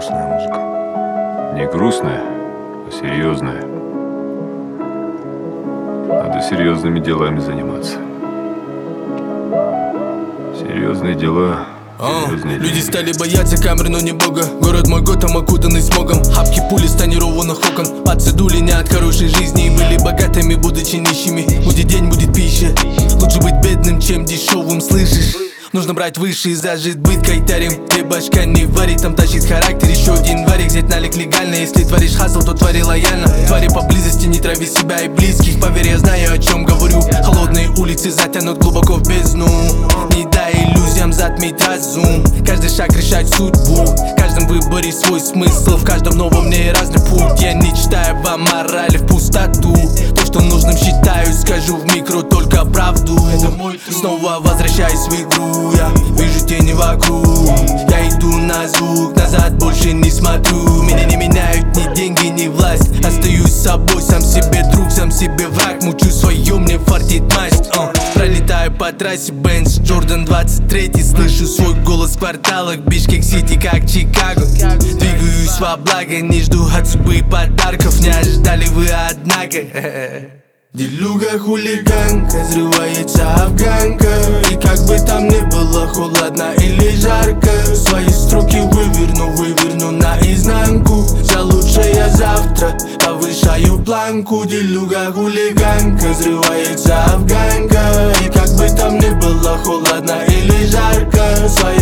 грустная музыка. Не грустная, а серьезная. Надо серьезными делами заниматься. Серьезные дела, серьезные Люди деньги. стали бояться камер, но не бога. Город мой Готэм окутанный смогом. Хапки пули с тонированных окон. Пацы дули не от хорошей жизни и были богатыми, будучи нищими. Будет день, будет пища. Лучше быть бедным, чем дешевым, слышишь? Нужно брать выше и зажить быт кайтарем. Где башка не варит, там тащит характер. Еще один варик, взять налик легально. Если творишь хасл, то твори лояльно. Твори поблизости, не трави себя и близких. Поверь, я знаю, о чем говорю. Холодные улицы затянут глубоко в бездну. Не дай иллюзиям затмить разум. Каждый шаг решает судьбу. В каждом выборе свой смысл. В каждом новом мне разный путь. Я не читаю вам морали в пустоту. То, что нужным считаю, скажу в микро только правду. Снова возвращаюсь в игру. Я вижу тени вокруг. Я иду на звук, назад больше не смотрю. Меня не меняют ни деньги, ни власть. Остаюсь собой, сам себе друг, сам себе враг. Мучу свое, мне фартит масть. Пролетаю по трассе Бенц, Джордан 23. Слышу свой голос в кварталах Бишкек-Сити, как Чикаго. Двигаюсь во благо, не жду от судьбы подарков. Не ожидали вы, однако. Делюга хулиганка, взрывается афганка. И как бы там ни было холодно или жарко, свои строки выверну наизнанку. За лучшее завтра повышаю планку. Делюга хулиганка, взрывается афганка. И как бы там ни было холодно или жарко, свои